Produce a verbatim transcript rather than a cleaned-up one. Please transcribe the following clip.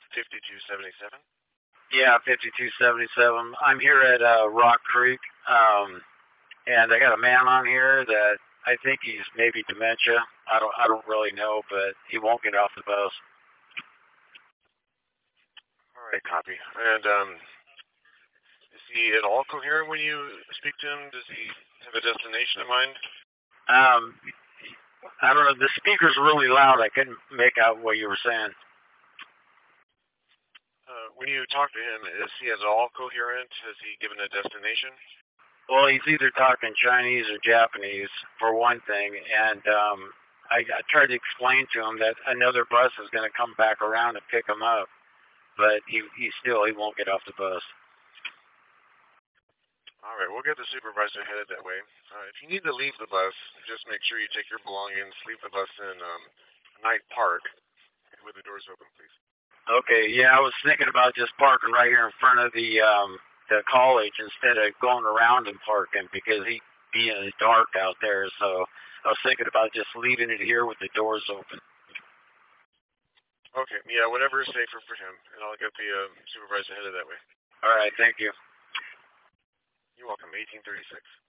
fifty-two seventy-seven? Yeah, fifty-two seventy-seven. I'm here at uh, Rock Creek, um, and I got a man on here that I think he's maybe dementia. I don't, I don't really know, but he won't get off the bus. All right, copy. And um, is he at all coherent when you speak to him? Does he have a destination in mind? Um, I don't know. The speaker's really loud. I couldn't make out what you were saying. Uh, when you talk to him, is he at all coherent? Has he given a destination? Well, he's either talking Chinese or Japanese, for one thing, and um, I, I tried to explain to him that another bus is going to come back around and pick him up, but he, he still he won't get off the bus. All right, we'll get the supervisor headed that way. Uh, if you need to leave the bus, just make sure you take your belongings, leave the bus in um, Night Park with the doors open, please. Okay, yeah, I was thinking about just parking right here in front of the um, the college instead of going around and parking because he be in the dark out there. So I was thinking about just leaving it here with the doors open. Okay, yeah, whatever is safer for him, and I'll get the uh, supervisor headed that way. All right, thank you. You're welcome, eighteen thirty-six.